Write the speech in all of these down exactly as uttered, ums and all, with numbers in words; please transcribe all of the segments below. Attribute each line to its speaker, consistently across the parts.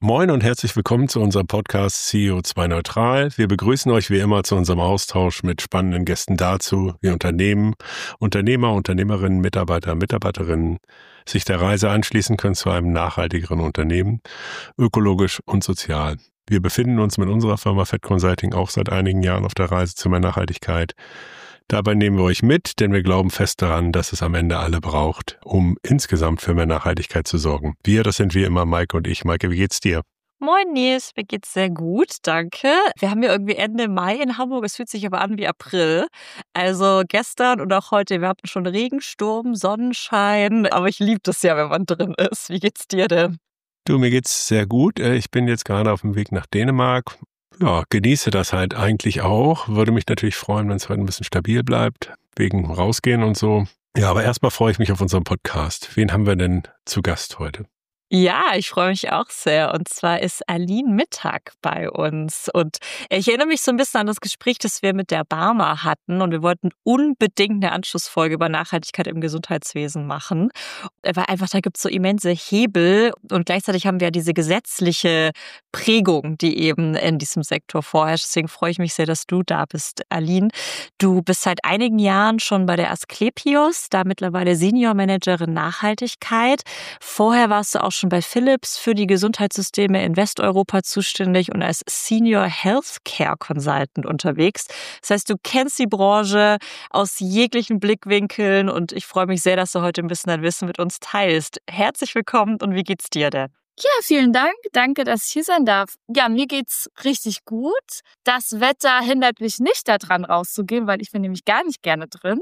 Speaker 1: Moin und herzlich willkommen zu unserem Podcast C E O zwei Neutral. Wir begrüßen euch wie immer zu unserem Austausch mit spannenden Gästen dazu, wie Unternehmen, Unternehmer, Unternehmerinnen, Mitarbeiter, Mitarbeiterinnen sich der Reise anschließen können zu einem nachhaltigeren Unternehmen, ökologisch und sozial. Wir befinden uns mit unserer Firma Fett Consulting auch seit einigen Jahren auf der Reise zu mehr Nachhaltigkeit. Dabei nehmen wir euch mit, denn wir glauben fest daran, dass es am Ende alle braucht, um insgesamt für mehr Nachhaltigkeit zu sorgen. Wir, das sind wie immer Maike und ich. Maike, wie geht's dir?
Speaker 2: Moin Nils, mir geht's sehr gut, danke. Wir haben ja irgendwie Ende Mai in Hamburg, es fühlt sich aber an wie April. Also gestern und auch heute, wir hatten schon Regensturm, Sonnenschein, aber ich liebe das ja, wenn man drin ist. Wie geht's dir denn?
Speaker 1: Du, mir geht's sehr gut. Ich bin jetzt gerade auf dem Weg nach Dänemark. Ja, genieße das halt eigentlich auch. Würde mich natürlich freuen, wenn es heute ein bisschen stabil bleibt, wegen Rausgehen und so. Ja, aber erstmal freue ich mich auf unseren Podcast. Wen haben wir denn zu Gast heute?
Speaker 2: Ja, ich freue mich auch sehr. Und zwar ist Aline Mittag bei uns. Und ich erinnere mich so ein bisschen an das Gespräch, das wir mit der Barmer hatten. Und wir wollten unbedingt eine Anschlussfolge über Nachhaltigkeit im Gesundheitswesen machen. Weil einfach, da gibt es so immense Hebel. Und gleichzeitig haben wir ja diese gesetzliche Prägung, die eben in diesem Sektor vorherrscht. Deswegen freue ich mich sehr, dass du da bist, Aline. Du bist seit einigen Jahren schon bei der Asklepios, da mittlerweile Senior Managerin Nachhaltigkeit. Vorher warst du auch schon bei Philips für die Gesundheitssysteme in Westeuropa zuständig und als Senior Healthcare Consultant unterwegs. Das heißt, du kennst die Branche aus jeglichen Blickwinkeln und ich freue mich sehr, dass du heute ein bisschen dein Wissen mit uns teilst. Herzlich willkommen und wie geht's dir denn?
Speaker 3: Ja, vielen Dank. Danke, dass ich hier sein darf. Ja, mir geht's richtig gut. Das Wetter hindert mich nicht daran rauszugehen, weil ich bin nämlich gar nicht gerne drin.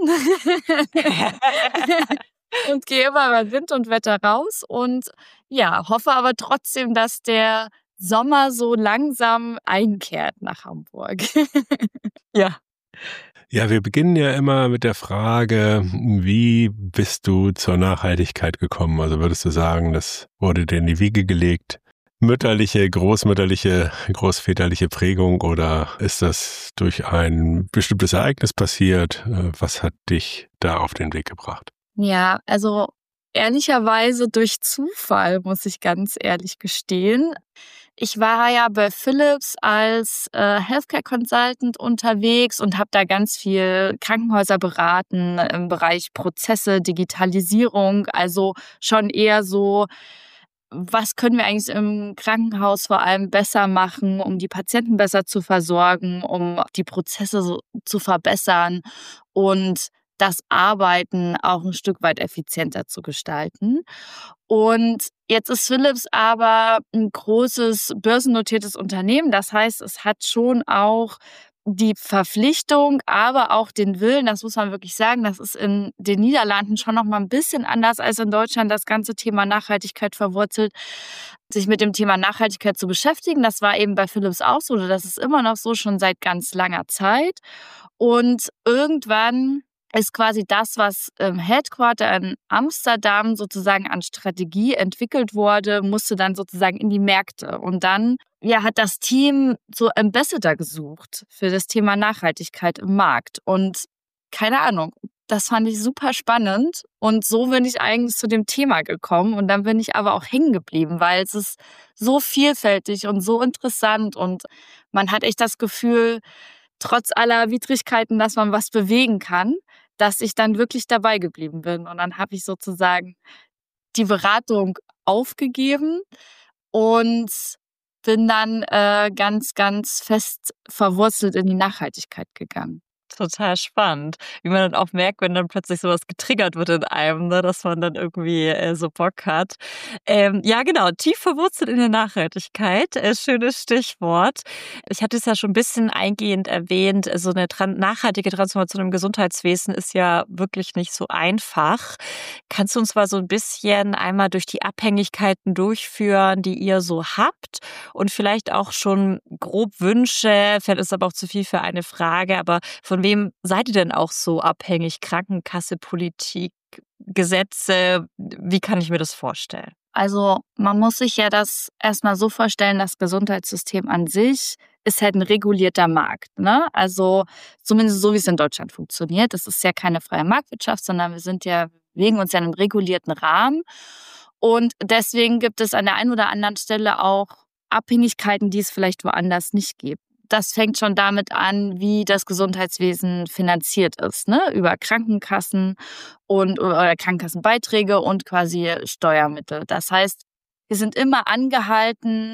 Speaker 3: Und gehe immer bei Wind und Wetter raus und ja, hoffe aber trotzdem, dass der Sommer so langsam einkehrt nach Hamburg.
Speaker 2: Ja.
Speaker 1: Ja, wir beginnen ja immer mit der Frage, wie bist du zur Nachhaltigkeit gekommen? Also würdest du sagen, das wurde dir in die Wiege gelegt? Mütterliche, großmütterliche, großväterliche Prägung oder ist das durch ein bestimmtes Ereignis passiert? Was hat dich da auf den Weg gebracht?
Speaker 3: Ja, also ehrlicherweise durch Zufall, muss ich ganz ehrlich gestehen. Ich war ja bei Philips als äh, Healthcare Consultant unterwegs und habe da ganz viel Krankenhäuser beraten im Bereich Prozesse, Digitalisierung, also schon eher so, was können wir eigentlich im Krankenhaus vor allem besser machen, um die Patienten besser zu versorgen, um die Prozesse so zu verbessern und das Arbeiten auch ein Stück weit effizienter zu gestalten. Und jetzt ist Philips aber ein großes börsennotiertes Unternehmen. Das heißt, es hat schon auch die Verpflichtung, aber auch den Willen, das muss man wirklich sagen, das ist in den Niederlanden schon noch mal ein bisschen anders als in Deutschland, das ganze Thema Nachhaltigkeit verwurzelt, sich mit dem Thema Nachhaltigkeit zu beschäftigen. Das war eben bei Philips auch so, das ist immer noch so, schon seit ganz langer Zeit. Und irgendwann ist quasi das, was im Headquarter in Amsterdam sozusagen an Strategie entwickelt wurde, musste dann sozusagen in die Märkte. Und dann ja, hat das Team so Ambassador gesucht für das Thema Nachhaltigkeit im Markt. Und keine Ahnung, das fand ich super spannend. Und so bin ich eigentlich zu dem Thema gekommen. Und dann bin ich aber auch hängen geblieben, weil es ist so vielfältig und so interessant. Und man hat echt das Gefühl, trotz aller Widrigkeiten, dass man was bewegen kann, dass ich dann wirklich dabei geblieben bin. Und dann habe ich sozusagen die Beratung aufgegeben und bin dann äh, ganz, ganz fest verwurzelt in die Nachhaltigkeit gegangen.
Speaker 2: Total spannend, wie man dann auch merkt, wenn dann plötzlich sowas getriggert wird in einem, ne, dass man dann irgendwie äh, so Bock hat. Ähm, ja, genau, tief verwurzelt in der Nachhaltigkeit, äh, schönes Stichwort. Ich hatte es ja schon ein bisschen eingehend erwähnt, so eine tran- nachhaltige Transformation im Gesundheitswesen ist ja wirklich nicht so einfach. Kannst du uns mal so ein bisschen einmal durch die Abhängigkeiten durchführen, die ihr so habt und vielleicht auch schon grob Wünsche, vielleicht ist aber auch zu viel für eine Frage, aber von wem seid ihr denn auch so abhängig? Krankenkasse, Politik, Gesetze? Wie kann ich mir das vorstellen?
Speaker 3: Also man muss sich ja das erstmal so vorstellen, das Gesundheitssystem an sich ist halt ein regulierter Markt, ne? Also zumindest so, wie es in Deutschland funktioniert. Das ist ja keine freie Marktwirtschaft, sondern wir sind ja, bewegen uns ja in einem regulierten Rahmen. Und deswegen gibt es an der einen oder anderen Stelle auch Abhängigkeiten, die es vielleicht woanders nicht gibt. Das fängt schon damit an, wie das Gesundheitswesen finanziert ist, ne? Über Krankenkassen und oder Krankenkassenbeiträge und quasi Steuermittel. Das heißt, wir sind immer angehalten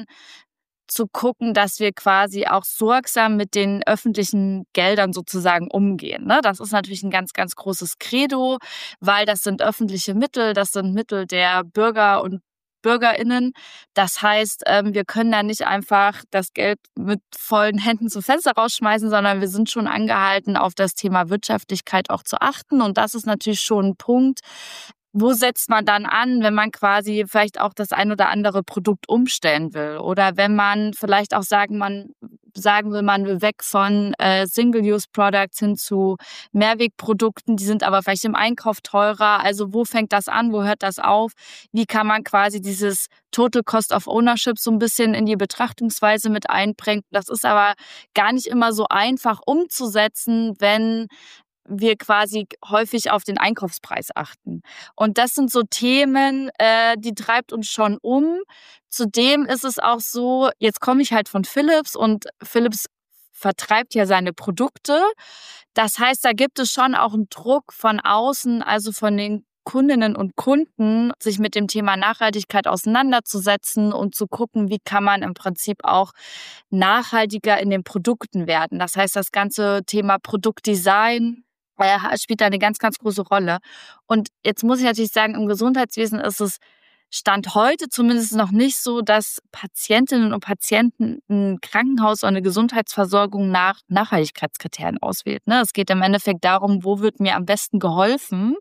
Speaker 3: zu gucken, dass wir quasi auch sorgsam mit den öffentlichen Geldern sozusagen umgehen, ne? Das ist natürlich ein ganz, ganz großes Credo, weil das sind öffentliche Mittel, das sind Mittel der Bürger und BürgerInnen. Das heißt, ähm, wir können da nicht einfach das Geld mit vollen Händen zum Fenster rausschmeißen, sondern wir sind schon angehalten, auf das Thema Wirtschaftlichkeit auch zu achten. Und das ist natürlich schon ein Punkt, wo setzt man dann an, wenn man quasi vielleicht auch das ein oder andere Produkt umstellen will? Oder wenn man vielleicht auch sagen, man, sagen will, man will weg von äh, Single-Use-Products hin zu Mehrwegprodukten, die sind aber vielleicht im Einkauf teurer. Also wo fängt das an, wo hört das auf? Wie kann man quasi dieses Total Cost of Ownership so ein bisschen in die Betrachtungsweise mit einbringen? Das ist aber gar nicht immer so einfach umzusetzen, wenn wir quasi häufig auf den Einkaufspreis achten. Und das sind so Themen, äh, die treibt uns schon um. Zudem ist es auch so, jetzt komme ich halt von Philips und Philips vertreibt ja seine Produkte. Das heißt, da gibt es schon auch einen Druck von außen, also von den Kundinnen und Kunden, sich mit dem Thema Nachhaltigkeit auseinanderzusetzen und zu gucken, wie kann man im Prinzip auch nachhaltiger in den Produkten werden. Das heißt, das ganze Thema Produktdesign äh, spielt da eine ganz, ganz große Rolle. Und jetzt muss ich natürlich sagen, im Gesundheitswesen ist es Stand heute zumindest noch nicht so, dass Patientinnen und Patienten ein Krankenhaus oder eine Gesundheitsversorgung nach Nachhaltigkeitskriterien auswählt, ne? Es geht im Endeffekt darum, wo wird mir am besten geholfen,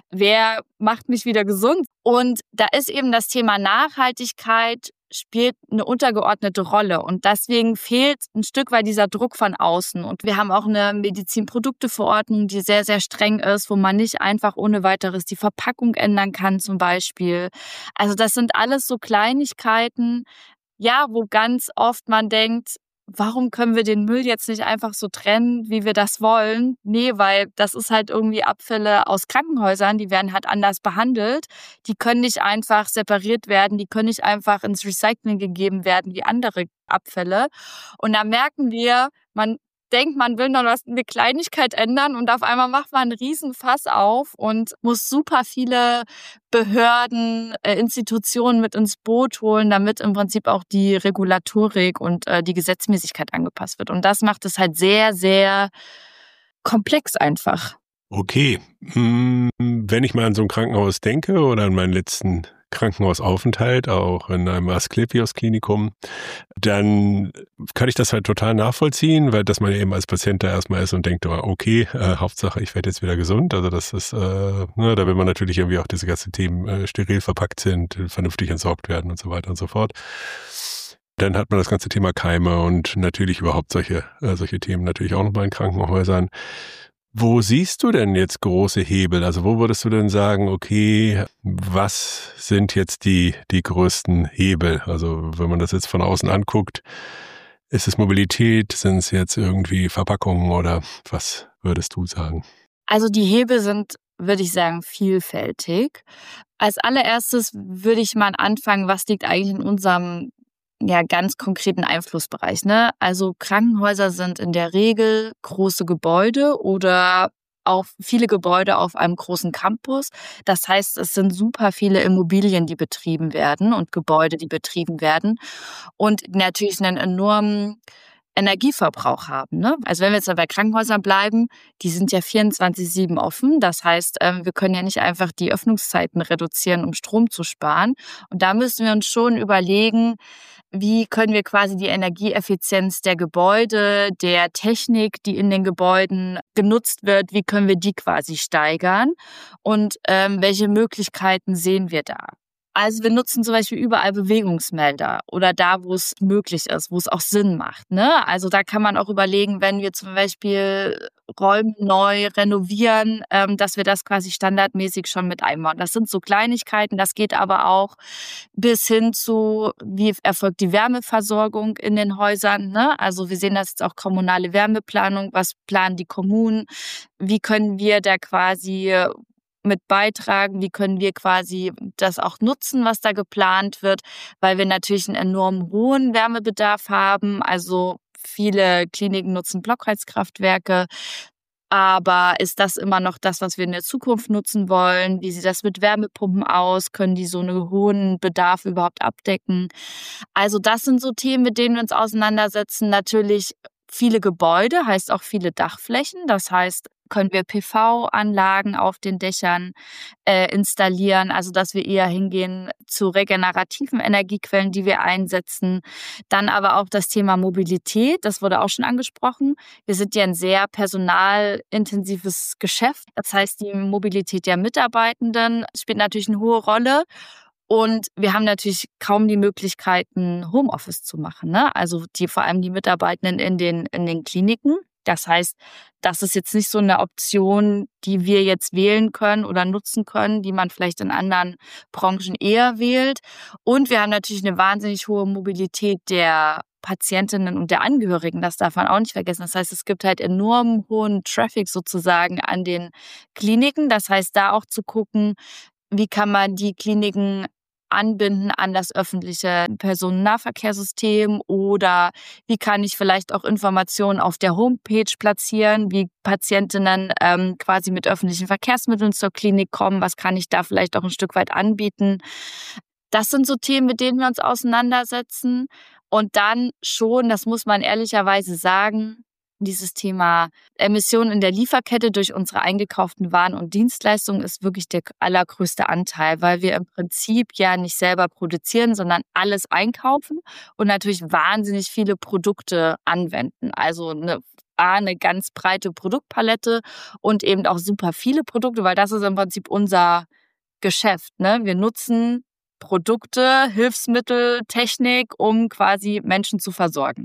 Speaker 3: wer macht mich wieder gesund. Und da ist eben das Thema Nachhaltigkeit spielt eine untergeordnete Rolle. Und deswegen fehlt ein Stück weit dieser Druck von außen. Und wir haben auch eine Medizinprodukteverordnung, die sehr, sehr streng ist, wo man nicht einfach ohne weiteres die Verpackung ändern kann zum Beispiel. Also das sind alles so Kleinigkeiten, ja, wo ganz oft man denkt, warum können wir den Müll jetzt nicht einfach so trennen, wie wir das wollen? Nee, weil das ist halt irgendwie Abfälle aus Krankenhäusern, die werden halt anders behandelt. Die können nicht einfach separiert werden, die können nicht einfach ins Recycling gegeben werden wie andere Abfälle. Und da merken wir, man denkt, man will noch was, eine Kleinigkeit ändern und auf einmal macht man einen riesen Fass auf und muss super viele Behörden, äh, Institutionen mit ins Boot holen, damit im Prinzip auch die Regulatorik und äh, die Gesetzmäßigkeit angepasst wird. Und das macht es halt sehr, sehr komplex einfach.
Speaker 1: Okay, wenn ich mal an so ein Krankenhaus denke oder an meinen letzten Krankenhausaufenthalt, auch in einem Asklepios-Klinikum, dann kann ich das halt total nachvollziehen, weil dass man ja eben als Patient da erstmal ist und denkt, oh, okay, äh, Hauptsache ich werde jetzt wieder gesund. Also das ist, äh, ne, da will man natürlich irgendwie auch diese ganzen Themen äh, steril verpackt sind, vernünftig entsorgt werden und so weiter und so fort. Dann hat man das ganze Thema Keime und natürlich überhaupt solche, äh, solche Themen natürlich auch nochmal in Krankenhäusern. Wo siehst du denn jetzt große Hebel? Also wo würdest du denn sagen, okay, was sind jetzt die, die größten Hebel? Also wenn man das jetzt von außen anguckt, ist es Mobilität, sind es jetzt irgendwie Verpackungen oder was würdest du sagen?
Speaker 3: Also die Hebel sind, würde ich sagen, vielfältig. Als allererstes würde ich mal anfangen, was liegt eigentlich in unserem ja, ganz konkreten Einflussbereich, ne? Also Krankenhäuser sind in der Regel große Gebäude oder auch viele Gebäude auf einem großen Campus. Das heißt, es sind super viele Immobilien, die betrieben werden und Gebäude, die betrieben werden und natürlich einen enormen Energieverbrauch haben, ne? Also wenn wir jetzt bei Krankenhäusern bleiben, die sind ja vierundzwanzig sieben offen. Das heißt, wir können ja nicht einfach die Öffnungszeiten reduzieren, um Strom zu sparen. Und da müssen wir uns schon überlegen, wie können wir quasi die Energieeffizienz der Gebäude, der Technik, die in den Gebäuden genutzt wird, wie können wir die quasi steigern und ähm, welche Möglichkeiten sehen wir da? Also wir nutzen zum Beispiel überall Bewegungsmelder oder da, wo es möglich ist, wo es auch Sinn macht, ne? Also da kann man auch überlegen, wenn wir zum Beispiel Räume neu renovieren, ähm, dass wir das quasi standardmäßig schon mit einbauen. Das sind so Kleinigkeiten, das geht aber auch bis hin zu, wie erfolgt die Wärmeversorgung in den Häusern, ne? Also wir sehen das jetzt auch kommunale Wärmeplanung, was planen die Kommunen, wie können wir da quasi mit beitragen? Wie können wir quasi das auch nutzen, was da geplant wird? Weil wir natürlich einen enorm hohen Wärmebedarf haben. Also viele Kliniken nutzen Blockheizkraftwerke. Aber ist das immer noch das, was wir in der Zukunft nutzen wollen? Wie sieht das mit Wärmepumpen aus? Können die so einen hohen Bedarf überhaupt abdecken? Also das sind so Themen, mit denen wir uns auseinandersetzen. Natürlich viele Gebäude, heißt auch viele Dachflächen. Das heißt, können wir P V-Anlagen auf den Dächern äh, installieren, also dass wir eher hingehen zu regenerativen Energiequellen, die wir einsetzen. Dann aber auch das Thema Mobilität, das wurde auch schon angesprochen. Wir sind ja ein sehr personalintensives Geschäft. Das heißt, die Mobilität der Mitarbeitenden spielt natürlich eine hohe Rolle. Und wir haben natürlich kaum die Möglichkeiten, Homeoffice zu machen, ne? Also die, vor allem die Mitarbeitenden in den, in den Kliniken. Das heißt, das ist jetzt nicht so eine Option, die wir jetzt wählen können oder nutzen können, die man vielleicht in anderen Branchen eher wählt. Und wir haben natürlich eine wahnsinnig hohe Mobilität der Patientinnen und der Angehörigen. Das darf man auch nicht vergessen. Das heißt, es gibt halt enorm hohen Traffic sozusagen an den Kliniken. Das heißt, da auch zu gucken, wie kann man die Kliniken anbinden an das öffentliche Personennahverkehrssystem oder wie kann ich vielleicht auch Informationen auf der Homepage platzieren, wie Patientinnen ähm, quasi mit öffentlichen Verkehrsmitteln zur Klinik kommen, was kann ich da vielleicht auch ein Stück weit anbieten. Das sind so Themen, mit denen wir uns auseinandersetzen und dann schon, das muss man ehrlicherweise sagen, dieses Thema Emissionen in der Lieferkette durch unsere eingekauften Waren und Dienstleistungen ist wirklich der allergrößte Anteil, weil wir im Prinzip ja nicht selber produzieren, sondern alles einkaufen und natürlich wahnsinnig viele Produkte anwenden. Also eine, eine ganz breite Produktpalette und eben auch super viele Produkte, weil das ist im Prinzip unser Geschäft, ne? Wir nutzen Produkte, Hilfsmittel, Technik, um quasi Menschen zu versorgen.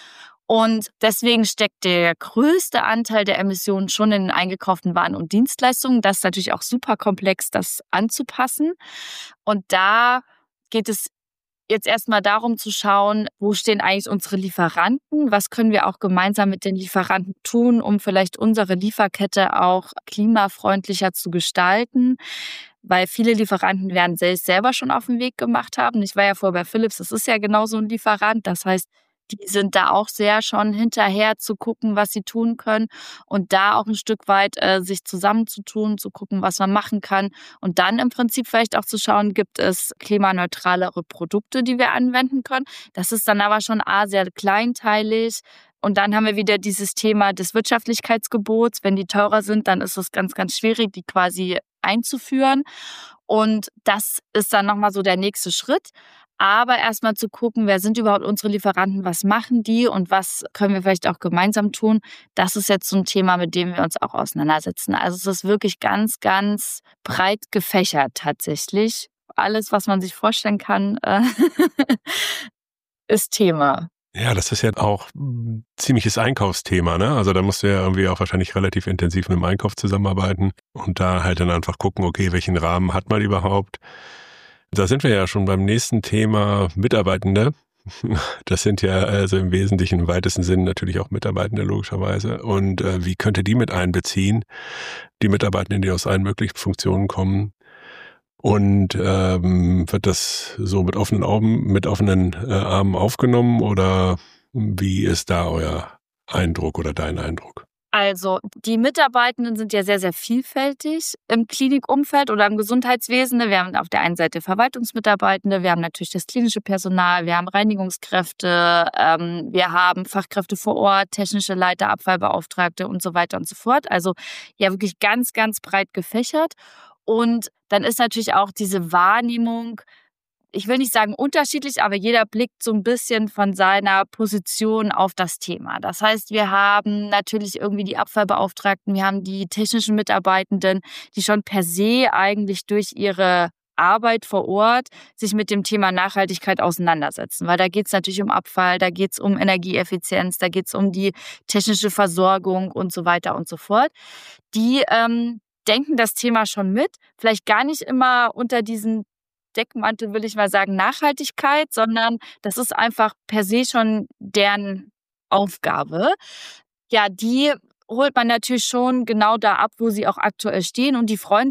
Speaker 3: Und deswegen steckt der größte Anteil der Emissionen schon in den eingekauften Waren und Dienstleistungen. Das ist natürlich auch super komplex, das anzupassen. Und da geht es jetzt erstmal darum zu schauen, wo stehen eigentlich unsere Lieferanten? Was können wir auch gemeinsam mit den Lieferanten tun, um vielleicht unsere Lieferkette auch klimafreundlicher zu gestalten? Weil viele Lieferanten werden selbst selber schon auf den Weg gemacht haben. Ich war ja vorher bei Philips, das ist ja genau so ein Lieferant. Das heißt, die sind da auch sehr schon hinterher zu gucken, was sie tun können und da auch ein Stück weit äh, sich zusammenzutun, zu gucken, was man machen kann und dann im Prinzip vielleicht auch zu schauen, gibt es klimaneutralere Produkte, die wir anwenden können. Das ist dann aber schon A, sehr kleinteilig. Und dann haben wir wieder dieses Thema des Wirtschaftlichkeitsgebots. Wenn die teurer sind, dann ist es ganz, ganz schwierig, die quasi einzuführen. Und das ist dann nochmal so der nächste Schritt. Aber erstmal zu gucken, wer sind überhaupt unsere Lieferanten, was machen die und was können wir vielleicht auch gemeinsam tun. Das ist jetzt so ein Thema, mit dem wir uns auch auseinandersetzen. Also es ist wirklich ganz, ganz breit gefächert tatsächlich. Alles, was man sich vorstellen kann, äh, ist Thema.
Speaker 1: Ja, das ist ja auch ein ziemliches Einkaufsthema, ne? Also da musst du ja irgendwie auch wahrscheinlich relativ intensiv mit dem Einkauf zusammenarbeiten und da halt dann einfach gucken, okay, welchen Rahmen hat man überhaupt? Da sind wir ja schon beim nächsten Thema Mitarbeitende. Das sind ja also im Wesentlichen im weitesten Sinn natürlich auch Mitarbeitende logischerweise. Und äh, wie könnt ihr die mit einbeziehen? Die Mitarbeitenden, die aus allen möglichen Funktionen kommen. Und ähm, wird das so mit offenen Augen, mit offenen äh, Armen aufgenommen oder wie ist da euer Eindruck oder dein Eindruck?
Speaker 3: Also die Mitarbeitenden sind ja sehr, sehr vielfältig im Klinikumfeld oder im Gesundheitswesen. Wir haben auf der einen Seite Verwaltungsmitarbeitende, wir haben natürlich das klinische Personal, wir haben Reinigungskräfte, ähm, wir haben Fachkräfte vor Ort, technische Leiter, Abfallbeauftragte und so weiter und so fort. Also ja wirklich ganz, ganz breit gefächert. Und dann ist natürlich auch diese Wahrnehmung, ich will nicht sagen unterschiedlich, aber jeder blickt so ein bisschen von seiner Position auf das Thema. Das heißt, wir haben natürlich irgendwie die Abfallbeauftragten, wir haben die technischen Mitarbeitenden, die schon per se eigentlich durch ihre Arbeit vor Ort sich mit dem Thema Nachhaltigkeit auseinandersetzen. Weil da geht es natürlich um Abfall, da geht es um Energieeffizienz, da geht es um die technische Versorgung und so weiter und so fort. Die ähm, denken das Thema schon mit, vielleicht gar nicht immer unter diesen Deckmantel, will ich mal sagen, Nachhaltigkeit, sondern das ist einfach per se schon deren Aufgabe. Ja, die holt man natürlich schon genau da ab, wo sie auch aktuell stehen und die freuen sich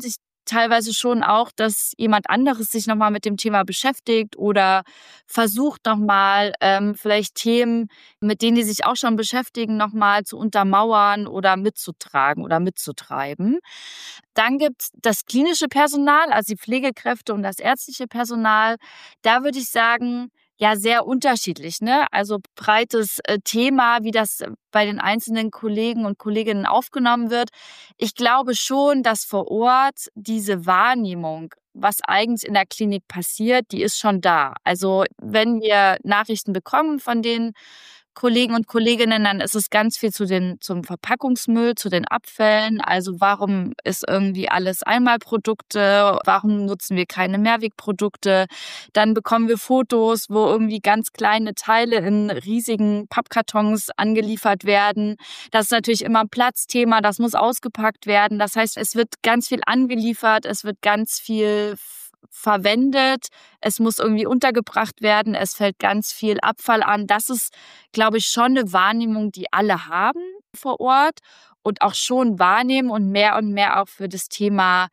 Speaker 3: teilweise schon auch, dass jemand anderes sich nochmal mit dem Thema beschäftigt oder versucht nochmal ähm, vielleicht Themen, mit denen die sich auch schon beschäftigen, nochmal zu untermauern oder mitzutragen oder mitzutreiben. Dann gibt es das klinische Personal, also die Pflegekräfte und das ärztliche Personal. Da würde ich sagen, ja, sehr unterschiedlich, ne? Also breites äh, Thema, wie das bei den einzelnen Kollegen und Kolleginnen aufgenommen wird. Ich glaube schon, dass vor Ort diese Wahrnehmung, was eigentlich in der Klinik passiert, die ist schon da. Also wenn wir Nachrichten bekommen von den Kollegen und Kolleginnen, dann ist es ganz viel zu den, zum Verpackungsmüll, zu den Abfällen. Also warum ist irgendwie alles Einmalprodukte? Warum nutzen wir keine Mehrwegprodukte? Dann bekommen wir Fotos, wo irgendwie ganz kleine Teile in riesigen Pappkartons angeliefert werden. Das ist natürlich immer ein Platzthema, das muss ausgepackt werden. Das heißt, es wird ganz viel angeliefert, es wird ganz viel verwendet, es muss irgendwie untergebracht werden, es fällt ganz viel Abfall an. Das ist, glaube ich, schon eine Wahrnehmung, die alle haben vor Ort und auch schon wahrnehmen und mehr und mehr auch für das Thema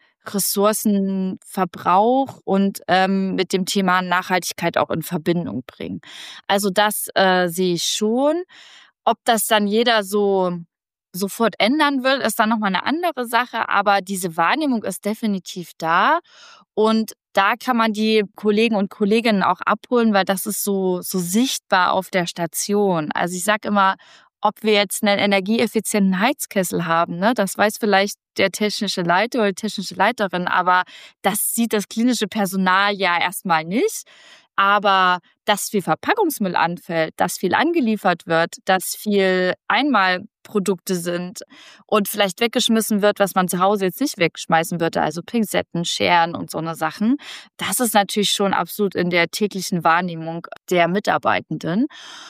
Speaker 3: Ressourcenverbrauch und ähm, mit dem Thema Nachhaltigkeit auch in Verbindung bringen. Also das äh, sehe ich schon. Ob das dann jeder so sofort ändern will, ist dann nochmal eine andere Sache, aber diese Wahrnehmung ist definitiv da und da kann man die Kollegen und Kolleginnen auch abholen, weil das ist so, so sichtbar auf der Station. Also ich sage immer, ob wir jetzt einen energieeffizienten Heizkessel haben, ne, das weiß vielleicht der technische Leiter oder die technische Leiterin, aber das sieht das klinische Personal ja erstmal nicht. Aber dass viel Verpackungsmüll anfällt, dass viel angeliefert wird, dass viel Einmalprodukte sind und vielleicht weggeschmissen wird, was man zu Hause jetzt nicht wegschmeißen würde, also Pinzetten, Scheren und so eine Sachen, das ist natürlich schon absolut in der täglichen Wahrnehmung der Mitarbeitenden.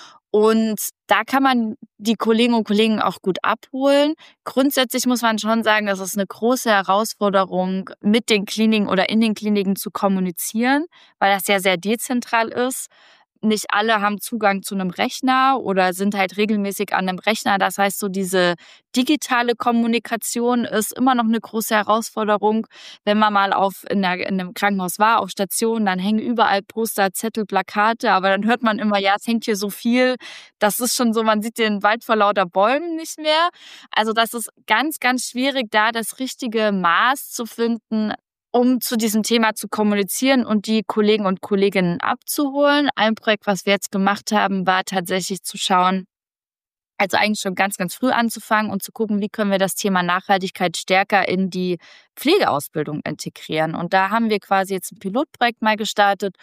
Speaker 3: Und da kann man die Kolleginnen und Kollegen auch gut abholen. Grundsätzlich muss man schon sagen, das ist eine große Herausforderung, mit den Kliniken oder in den Kliniken zu kommunizieren, weil das ja sehr dezentral ist. Nicht alle haben Zugang zu einem Rechner oder sind halt regelmäßig an einem Rechner. Das heißt, so diese digitale Kommunikation ist immer noch eine große Herausforderung. Wenn man mal auf in, der, in einem Krankenhaus war, auf Station, dann hängen überall Poster, Zettel, Plakate, aber dann hört man immer, ja, es hängt hier so viel. Das ist schon so, man sieht den Wald vor lauter Bäumen nicht mehr. Also das ist ganz, ganz schwierig, da das richtige Maß zu finden, um zu diesem Thema zu kommunizieren und die Kollegen und Kolleginnen abzuholen. Ein Projekt, was wir jetzt gemacht haben, war tatsächlich zu schauen, also eigentlich schon ganz, ganz früh anzufangen und zu gucken, wie können wir das Thema Nachhaltigkeit stärker in die Pflegeausbildung integrieren. Und da haben wir quasi jetzt ein Pilotprojekt mal gestartet,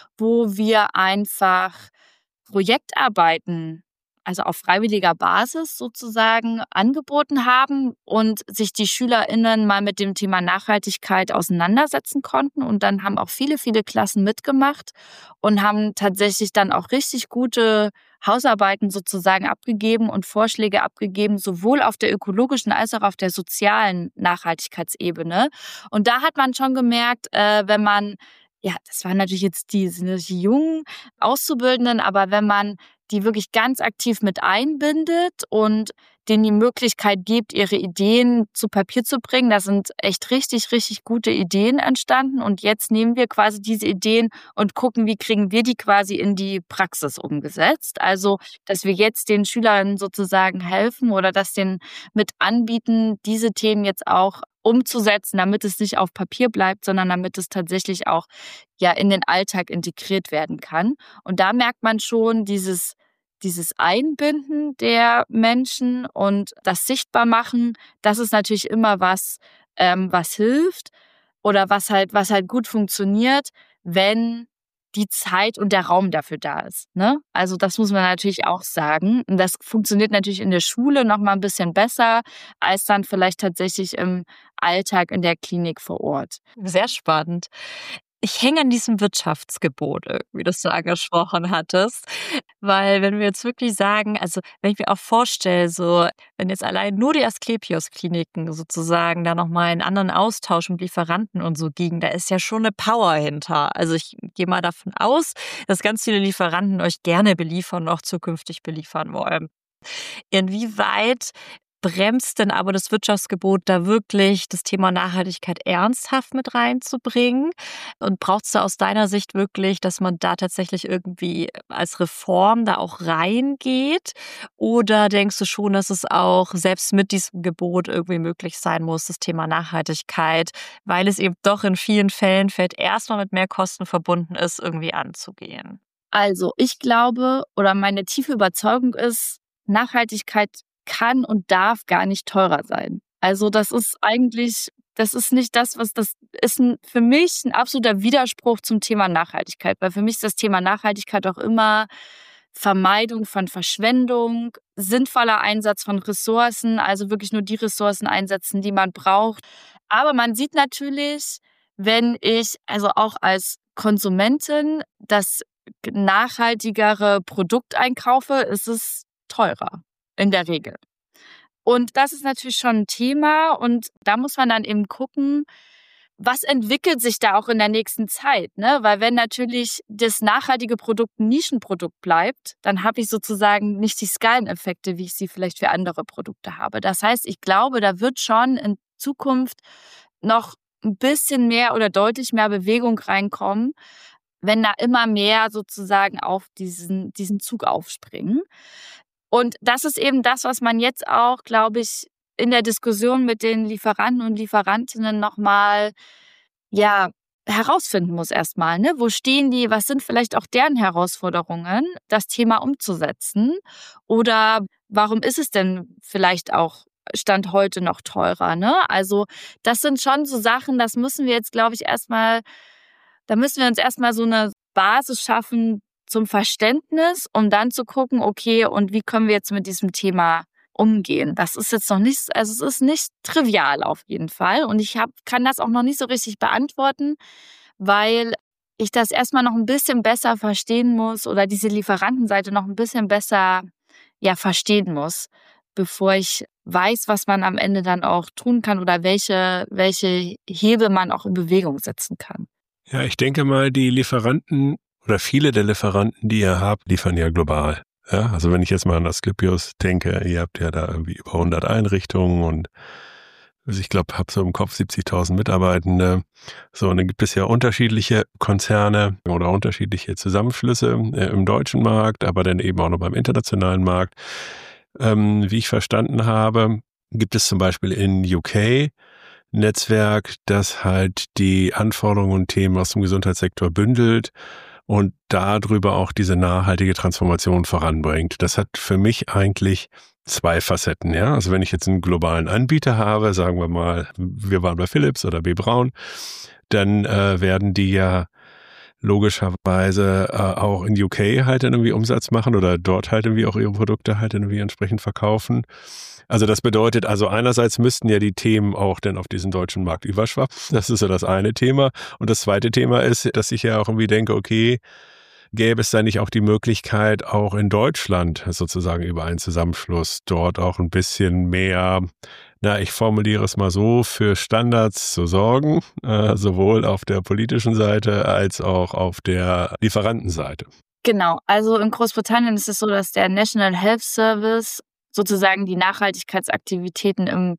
Speaker 3: wo wir einfach Projektarbeiten, also auf freiwilliger Basis sozusagen, angeboten haben und sich die SchülerInnen mal mit dem Thema Nachhaltigkeit auseinandersetzen konnten. Und dann haben auch viele, viele Klassen mitgemacht und haben tatsächlich dann auch richtig gute Hausarbeiten sozusagen abgegeben und Vorschläge abgegeben, sowohl auf der ökologischen als auch auf der sozialen Nachhaltigkeitsebene. Und da hat man schon gemerkt, äh, wenn man, ja, das waren natürlich jetzt die, sind natürlich die jungen Auszubildenden, aber wenn man die wirklich ganz aktiv mit einbindet und denen die Möglichkeit gibt, ihre Ideen zu Papier zu bringen. Da sind echt richtig, richtig gute Ideen entstanden. Und jetzt nehmen wir quasi diese Ideen und gucken, wie kriegen wir die quasi in die Praxis umgesetzt. Also, dass wir jetzt den Schülern sozusagen helfen oder das denen mit anbieten, diese Themen jetzt auch umzusetzen, damit es nicht auf Papier bleibt, sondern damit es tatsächlich auch ja in den Alltag integriert werden kann. Und da merkt man schon dieses dieses Einbinden der Menschen und das Sichtbarmachen, das ist natürlich immer was, ähm, was hilft oder was halt was halt gut funktioniert, wenn die Zeit und der Raum dafür da ist, ne? Also das muss man natürlich auch sagen. Und das funktioniert natürlich in der Schule noch mal ein bisschen besser als dann vielleicht tatsächlich im Alltag in der Klinik vor Ort.
Speaker 2: Sehr spannend. Ich hänge an diesem Wirtschaftsgebot, wie das du angesprochen hattest, weil wenn wir jetzt wirklich sagen, also wenn ich mir auch vorstelle, so wenn jetzt allein nur die Asklepios-Kliniken sozusagen da nochmal einen anderen Austausch mit Lieferanten und so ging, da ist ja schon eine Power hinter. Also ich gehe mal davon aus, dass ganz viele Lieferanten euch gerne beliefern und auch zukünftig beliefern wollen. Inwieweit bremst denn aber das Wirtschaftsgebot da wirklich, das Thema Nachhaltigkeit ernsthaft mit reinzubringen? Und braucht es da aus deiner Sicht wirklich, dass man da tatsächlich irgendwie als Reform da auch reingeht? Oder denkst du schon, dass es auch selbst mit diesem Gebot irgendwie möglich sein muss, das Thema Nachhaltigkeit, weil es eben doch in vielen Fällen vielleicht erstmal mit mehr Kosten verbunden ist, irgendwie anzugehen?
Speaker 3: Also, ich glaube oder meine tiefe Überzeugung ist, Nachhaltigkeit kann und darf gar nicht teurer sein. Also, das ist eigentlich das ist nicht das, was das ist 'n für mich ein absoluter Widerspruch zum Thema Nachhaltigkeit, weil für mich ist das Thema Nachhaltigkeit auch immer Vermeidung von Verschwendung, sinnvoller Einsatz von Ressourcen, also wirklich nur die Ressourcen einsetzen, die man braucht. Aber man sieht natürlich, wenn ich also auch als Konsumentin das nachhaltigere Produkt einkaufe, ist es teurer in der Regel. Und das ist natürlich schon ein Thema und da muss man dann eben gucken, was entwickelt sich da auch in der nächsten Zeit, ne? Weil wenn natürlich das nachhaltige Produkt ein Nischenprodukt bleibt, dann habe ich sozusagen nicht die Skaleneffekte, wie ich sie vielleicht für andere Produkte habe. Das heißt, ich glaube, da wird schon in Zukunft noch ein bisschen mehr oder deutlich mehr Bewegung reinkommen, wenn da immer mehr sozusagen auf diesen diesen Zug aufspringen. Und das ist eben das, was man jetzt auch, glaube ich, in der Diskussion mit den Lieferanten und Lieferantinnen noch mal, ja, herausfinden muss erst mal, ne? Wo stehen die? Was sind vielleicht auch deren Herausforderungen, das Thema umzusetzen? Oder warum ist es denn vielleicht auch Stand heute noch teurer, ne? Also, das sind schon so Sachen, das müssen wir jetzt, glaube ich, erst mal da müssen wir uns erst mal so eine Basis schaffen zum Verständnis, um dann zu gucken, okay, und wie können wir jetzt mit diesem Thema umgehen? Das ist jetzt noch nicht also, es ist nicht trivial auf jeden Fall und ich habe kann das auch noch nicht so richtig beantworten, weil ich das erst mal noch ein bisschen besser verstehen muss oder diese Lieferantenseite noch ein bisschen besser, ja, verstehen muss, bevor ich weiß, was man am Ende dann auch tun kann oder welche welche Hebel man auch in Bewegung setzen kann.
Speaker 1: Ja, ich denke mal, die Lieferanten oder viele der Lieferanten, die ihr habt, liefern ja global. Ja, also wenn ich jetzt mal an Asklepios denke, ihr habt ja da irgendwie über hundert Einrichtungen und also ich glaube, habt so im Kopf siebzigtausend Mitarbeitende. So, und dann gibt es ja unterschiedliche Konzerne oder unterschiedliche Zusammenschlüsse äh, im deutschen Markt, aber dann eben auch noch beim internationalen Markt. Ähm, wie ich verstanden habe, gibt es zum Beispiel in U K Netzwerk, das halt die Anforderungen und Themen aus dem Gesundheitssektor bündelt und darüber auch diese nachhaltige Transformation voranbringt. Das hat für mich eigentlich zwei Facetten, ja. Also wenn ich jetzt einen globalen Anbieter habe, sagen wir mal, wir waren bei Philips oder B. Braun, dann äh, werden die ja logischerweise äh, auch in U K halt dann irgendwie Umsatz machen oder dort halt irgendwie auch ihre Produkte halt irgendwie entsprechend verkaufen. Also das bedeutet, also einerseits müssten ja die Themen auch dann auf diesen deutschen Markt überschwappen. Das ist ja das eine Thema. Und das zweite Thema ist, dass ich ja auch irgendwie denke, okay, gäbe es da nicht auch die Möglichkeit, auch in Deutschland sozusagen über einen Zusammenschluss dort auch ein bisschen mehr, na, ich formuliere es mal so, für Standards zu sorgen, äh, sowohl auf der politischen Seite als auch auf der Lieferantenseite.
Speaker 3: Genau, also in Großbritannien ist es so, dass der National Health Service sozusagen die Nachhaltigkeitsaktivitäten im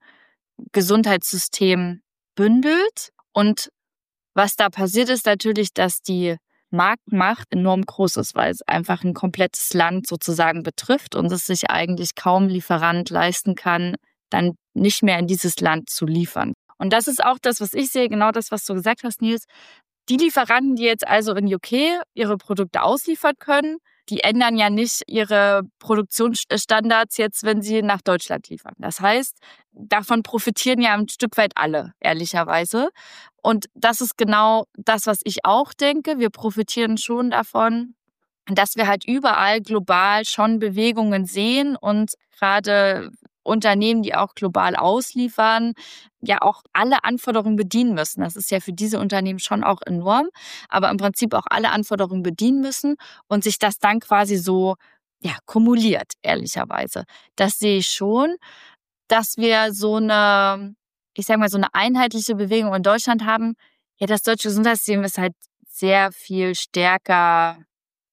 Speaker 3: Gesundheitssystem bündelt. Und was da passiert ist natürlich, dass die Marktmacht enorm groß ist, weil es einfach ein komplettes Land sozusagen betrifft und es sich eigentlich kaum Lieferant leisten kann, dann nicht mehr in dieses Land zu liefern. Und das ist auch das, was ich sehe, genau das, was du gesagt hast, Nils. Die Lieferanten, die jetzt also in U K ihre Produkte ausliefern können, die ändern ja nicht ihre Produktionsstandards jetzt, wenn sie nach Deutschland liefern. Das heißt, davon profitieren ja ein Stück weit alle, ehrlicherweise. Und das ist genau das, was ich auch denke. Wir profitieren schon davon, dass wir halt überall global schon Bewegungen sehen und gerade Unternehmen, die auch global ausliefern, ja auch alle Anforderungen bedienen müssen. Das ist ja für diese Unternehmen schon auch enorm, aber im Prinzip auch alle Anforderungen bedienen müssen und sich das dann quasi so, ja, kumuliert, ehrlicherweise. Das sehe ich schon, dass wir so eine, ich sage mal, so eine einheitliche Bewegung in Deutschland haben. Ja, das deutsche Gesundheitssystem ist halt sehr viel stärker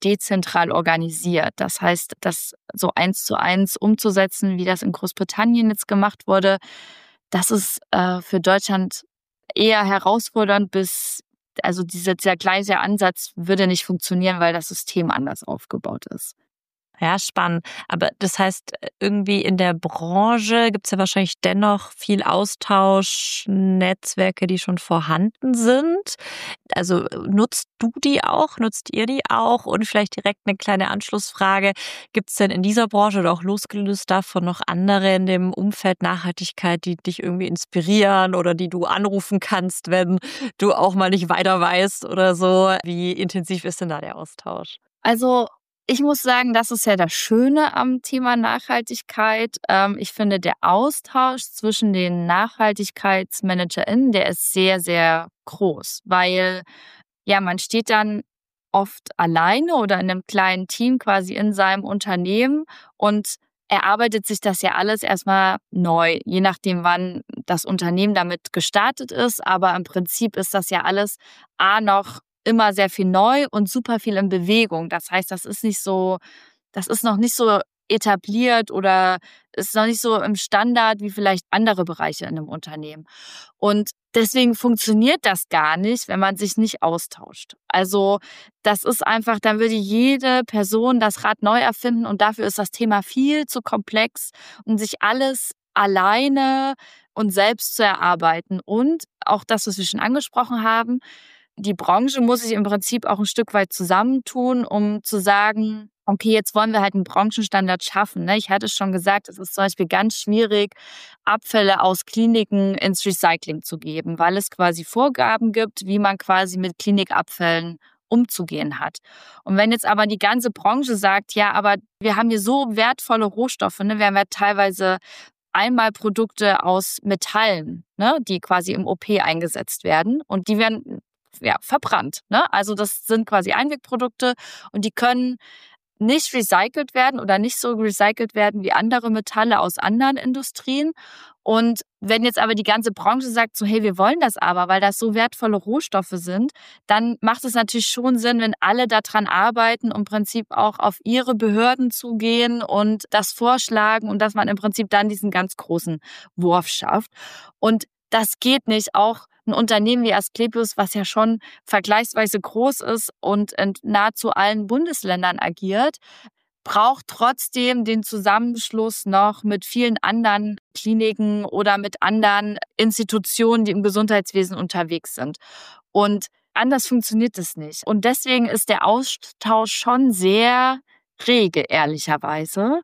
Speaker 3: dezentral organisiert. Das heißt, das so eins zu eins umzusetzen, wie das in Großbritannien jetzt gemacht wurde, das ist äh, für Deutschland eher herausfordernd bis, also dieser, dieser gleiche Ansatz würde nicht funktionieren, weil das System anders aufgebaut ist.
Speaker 2: Ja, spannend. Aber das heißt, irgendwie in der Branche gibt es ja wahrscheinlich dennoch viel Austausch, Netzwerke, die schon vorhanden sind. Also nutzt du die auch? Nutzt ihr die auch? Und vielleicht direkt eine kleine Anschlussfrage. Gibt es denn in dieser Branche oder auch losgelöst davon noch andere in dem Umfeld Nachhaltigkeit, die dich irgendwie inspirieren oder die du anrufen kannst, wenn du auch mal nicht weiter weißt oder so? Wie intensiv ist denn da der Austausch?
Speaker 3: Also ich muss sagen, das ist ja das Schöne am Thema Nachhaltigkeit. Ähm, ich finde, der Austausch zwischen den NachhaltigkeitsmanagerInnen, der ist sehr, sehr groß, weil ja, man steht dann oft alleine oder in einem kleinen Team quasi in seinem Unternehmen und erarbeitet sich das ja alles erstmal neu, je nachdem, wann das Unternehmen damit gestartet ist. Aber im Prinzip ist das ja alles A noch immer sehr viel neu und super viel in Bewegung. Das heißt, das ist nicht so, das ist noch nicht so etabliert oder ist noch nicht so im Standard wie vielleicht andere Bereiche in einem Unternehmen. Und deswegen funktioniert das gar nicht, wenn man sich nicht austauscht. Also das ist einfach, dann würde jede Person das Rad neu erfinden und dafür ist das Thema viel zu komplex, um sich alles alleine und selbst zu erarbeiten. Und auch das, was wir schon angesprochen haben, die Branche muss sich im Prinzip auch ein Stück weit zusammentun, um zu sagen, okay, jetzt wollen wir halt einen Branchenstandard schaffen. Ich hatte schon gesagt, es ist zum Beispiel ganz schwierig, Abfälle aus Kliniken ins Recycling zu geben, weil es quasi Vorgaben gibt, wie man quasi mit Klinikabfällen umzugehen hat. Und wenn jetzt aber die ganze Branche sagt, ja, aber wir haben hier so wertvolle Rohstoffe, ne? Wir haben ja teilweise Einmalprodukte aus Metallen, ne? Die quasi im O P eingesetzt werden und die werden ja, verbrannt. Ne? Also das sind quasi Einwegprodukte und die können nicht recycelt werden oder nicht so recycelt werden wie andere Metalle aus anderen Industrien. Und wenn jetzt aber die ganze Branche sagt, so hey, wir wollen das aber, weil das so wertvolle Rohstoffe sind, dann macht es natürlich schon Sinn, wenn alle daran arbeiten und im Prinzip auch auf ihre Behörden zugehen und das vorschlagen und dass man im Prinzip dann diesen ganz großen Wurf schafft. Und das geht nicht. Auch ein Unternehmen wie Asklepios, was ja schon vergleichsweise groß ist und in nahezu allen Bundesländern agiert, braucht trotzdem den Zusammenschluss noch mit vielen anderen Kliniken oder mit anderen Institutionen, die im Gesundheitswesen unterwegs sind. Und anders funktioniert es nicht. Und deswegen ist der Austausch schon sehr rege, ehrlicherweise.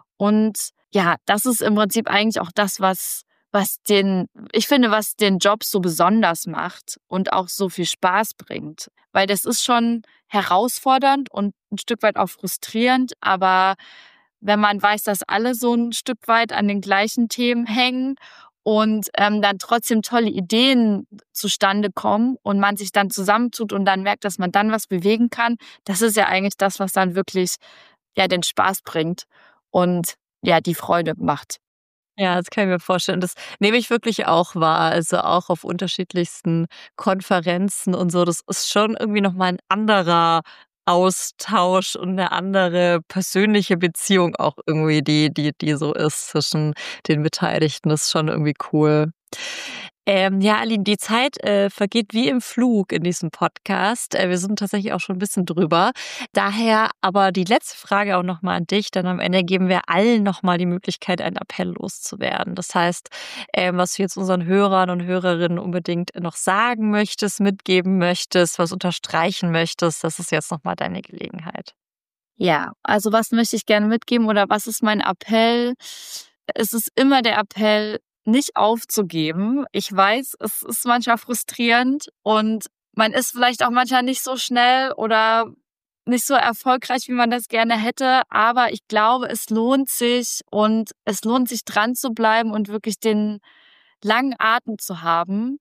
Speaker 3: Und ja, das ist im Prinzip eigentlich auch das, was was den, ich finde, was den Job so besonders macht und auch so viel Spaß bringt. Weil das ist schon herausfordernd und ein Stück weit auch frustrierend, aber wenn man weiß, dass alle so ein Stück weit an den gleichen Themen hängen und ähm, dann trotzdem tolle Ideen zustande kommen und man sich dann zusammentut und dann merkt, dass man dann was bewegen kann, das ist ja eigentlich das, was dann wirklich ja den Spaß bringt und ja die Freude macht.
Speaker 2: Ja, das kann ich mir vorstellen. Das nehme ich wirklich auch wahr. Also auch auf unterschiedlichsten Konferenzen und so. Das ist schon irgendwie nochmal ein anderer Austausch und eine andere persönliche Beziehung auch irgendwie, die, die, die so ist zwischen den Beteiligten. Das ist schon irgendwie cool. Ähm, ja, Aline, die Zeit äh, vergeht wie im Flug in diesem Podcast. Äh, wir sind tatsächlich auch schon ein bisschen drüber. Daher aber die letzte Frage auch nochmal an dich. Dann am Ende geben wir allen nochmal die Möglichkeit, einen Appell loszuwerden. Das heißt, ähm, was du jetzt unseren Hörern und Hörerinnen unbedingt noch sagen möchtest, mitgeben möchtest, was unterstreichen möchtest, das ist jetzt nochmal deine Gelegenheit.
Speaker 3: Ja, also was möchte ich gerne mitgeben oder was ist mein Appell? Es ist immer der Appell, nicht aufzugeben. Ich weiß, es ist manchmal frustrierend und man ist vielleicht auch manchmal nicht so schnell oder nicht so erfolgreich, wie man das gerne hätte. Aber ich glaube, es lohnt sich und es lohnt sich dran zu bleiben und wirklich den langen Atem zu haben,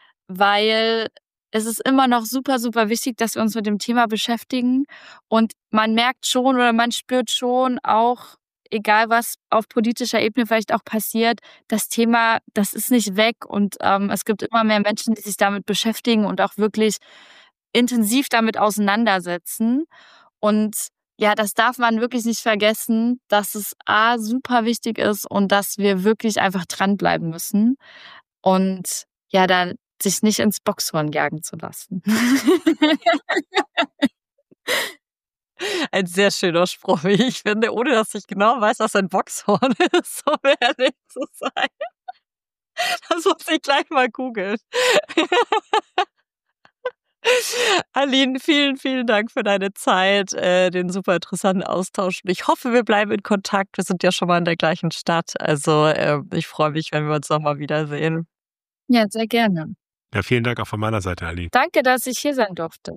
Speaker 3: weil es ist immer noch super, super wichtig, dass wir uns mit dem Thema beschäftigen. Und man merkt schon oder man spürt schon auch, egal was auf politischer Ebene vielleicht auch passiert, das Thema, das ist nicht weg und ähm, es gibt immer mehr Menschen, die sich damit beschäftigen und auch wirklich intensiv damit auseinandersetzen. Und ja, das darf man wirklich nicht vergessen, dass es A, super wichtig ist und dass wir wirklich einfach dranbleiben müssen und ja, da sich nicht ins Boxhorn jagen zu lassen.
Speaker 2: Ein sehr schöner Spruch, wie ich finde, ohne dass ich genau weiß, was ein Boxhorn ist, um ehrlich zu sein. Das muss ich gleich mal googeln. Aline, vielen, vielen Dank für deine Zeit, äh, den super interessanten Austausch. Ich hoffe, wir bleiben in Kontakt. Wir sind ja schon mal in der gleichen Stadt. Also äh, ich freue mich, wenn wir uns nochmal wiedersehen.
Speaker 3: Ja, sehr gerne.
Speaker 1: Ja, vielen Dank auch von meiner Seite, Aline.
Speaker 3: Danke, dass ich hier sein durfte.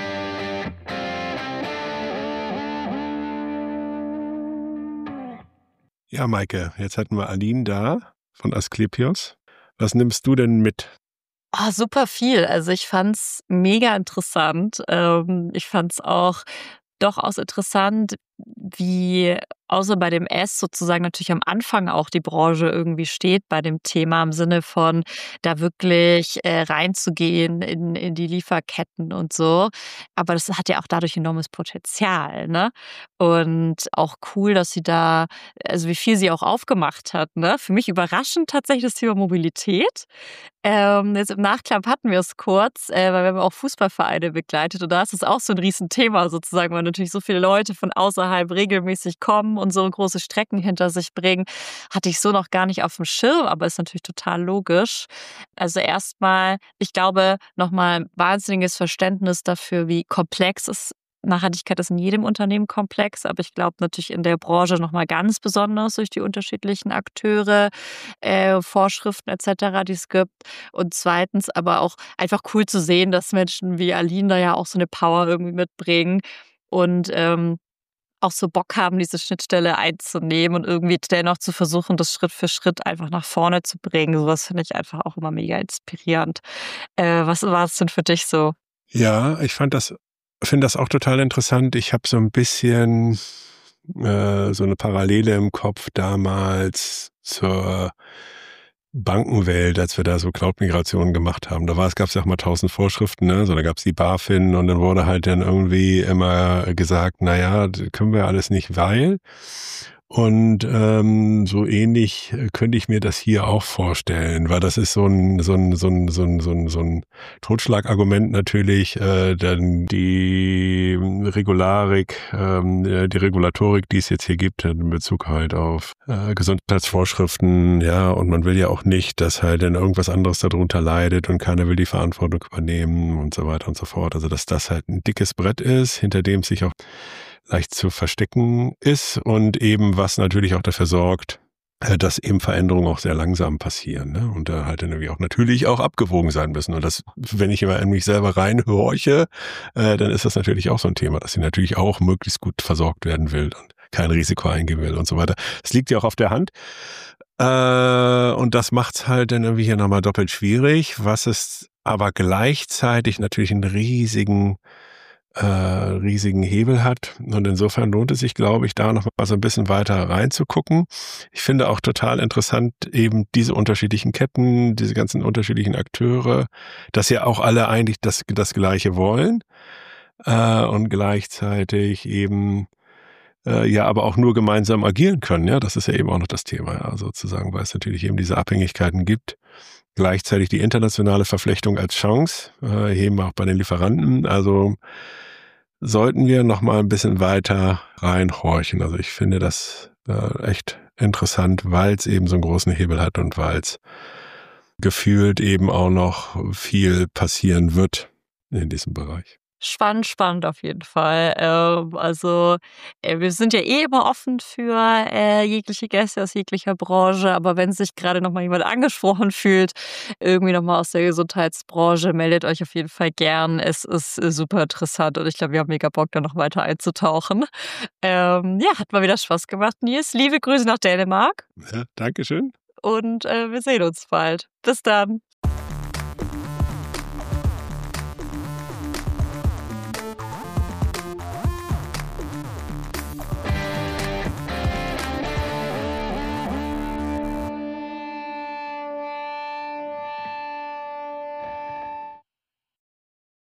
Speaker 1: Ja, Maike, jetzt hatten wir Aline da von Asklepios. Was nimmst du denn mit?
Speaker 2: Oh, super viel. Also ich fand's mega interessant. Ähm, ich fand's auch durchaus interessant, wie außer bei dem S sozusagen natürlich am Anfang auch die Branche irgendwie steht bei dem Thema im Sinne von da wirklich äh, reinzugehen in, in die Lieferketten und so. Aber das hat ja auch dadurch enormes Potenzial, ne? Und auch cool, dass sie da, also wie viel sie auch aufgemacht hat, ne? Für mich überraschend tatsächlich das Thema Mobilität. Ähm, jetzt im Nachklapp hatten wir es kurz, äh, weil wir haben auch Fußballvereine begleitet und da ist es auch so ein Riesenthema sozusagen, weil natürlich so viele Leute von außerhalb regelmäßig kommen und so große Strecken hinter sich bringen. Hatte ich so noch gar nicht auf dem Schirm, aber ist natürlich total logisch. Also erstmal, ich glaube, nochmal ein wahnsinniges Verständnis dafür, wie komplex es Nachhaltigkeit ist in jedem Unternehmen komplex, aber ich glaube natürlich in der Branche nochmal ganz besonders durch die unterschiedlichen Akteure, äh, Vorschriften et cetera, die es gibt. Und zweitens aber auch einfach cool zu sehen, dass Menschen wie Aline da ja auch so eine Power irgendwie mitbringen und ähm, auch so Bock haben, diese Schnittstelle einzunehmen und irgendwie dennoch zu versuchen, das Schritt für Schritt einfach nach vorne zu bringen. Sowas finde ich einfach auch immer mega inspirierend. Äh, was war es denn für dich so?
Speaker 1: Ja, ich fand das, finde das auch total interessant. Ich habe so ein bisschen äh, so eine Parallele im Kopf damals zur Bankenwelt, als wir da so Cloud-Migrationen gemacht haben. Da war es, gab es ja auch mal tausend Vorschriften, ne? So, da gab es die BaFin und dann wurde halt dann irgendwie immer gesagt, naja, können wir alles nicht, weil. Und ähm, so ähnlich könnte ich mir das hier auch vorstellen, weil das ist so ein so ein so ein so ein so ein, so ein Totschlagargument natürlich, äh, dann die Regularik, ähm, die Regulatorik, die es jetzt hier gibt in Bezug halt auf äh, Gesundheitsvorschriften, ja, und man will ja auch nicht, dass halt dann irgendwas anderes darunter leidet und keiner will die Verantwortung übernehmen und so weiter und so fort. Also dass das halt ein dickes Brett ist, hinter dem sich auch leicht zu verstecken ist und eben was natürlich auch dafür sorgt, dass eben Veränderungen auch sehr langsam passieren, ne? Und da halt dann irgendwie auch natürlich auch abgewogen sein müssen. Und das, wenn ich immer in mich selber reinhorche, äh, dann ist das natürlich auch so ein Thema, dass sie natürlich auch möglichst gut versorgt werden will und kein Risiko eingehen will und so weiter. Das liegt ja auch auf der Hand. Äh, und das macht's halt dann irgendwie hier nochmal doppelt schwierig, was es aber gleichzeitig natürlich einen riesigen Äh, riesigen Hebel hat. Und insofern lohnt es sich, glaube ich, da noch mal so ein bisschen weiter reinzugucken. Ich finde auch total interessant eben diese unterschiedlichen Ketten, diese ganzen unterschiedlichen Akteure, dass ja auch alle eigentlich das, das Gleiche wollen äh, und gleichzeitig eben äh, ja aber auch nur gemeinsam agieren können. Ja, das ist ja eben auch noch das Thema, ja, sozusagen, weil es natürlich eben diese Abhängigkeiten gibt. Gleichzeitig die internationale Verflechtung als Chance, äh, eben auch bei den Lieferanten. Also sollten wir noch mal ein bisschen weiter reinhorchen. Also ich finde das äh, echt interessant, weil es eben so einen großen Hebel hat und weil es gefühlt eben auch noch viel passieren wird in diesem Bereich.
Speaker 2: Spannend, spannend auf jeden Fall. Ähm, also äh, wir sind ja eh immer offen für äh, jegliche Gäste aus jeglicher Branche, aber wenn sich gerade noch mal jemand angesprochen fühlt, irgendwie noch mal aus der Gesundheitsbranche, meldet euch auf jeden Fall gern. Es ist äh, super interessant und ich glaube, wir haben mega Bock, da noch weiter einzutauchen. Ähm, ja, hat mal wieder Spaß gemacht, Nils. Liebe Grüße nach Dänemark
Speaker 1: Ja, Dankeschön.
Speaker 2: und äh, wir sehen uns bald. Bis dann.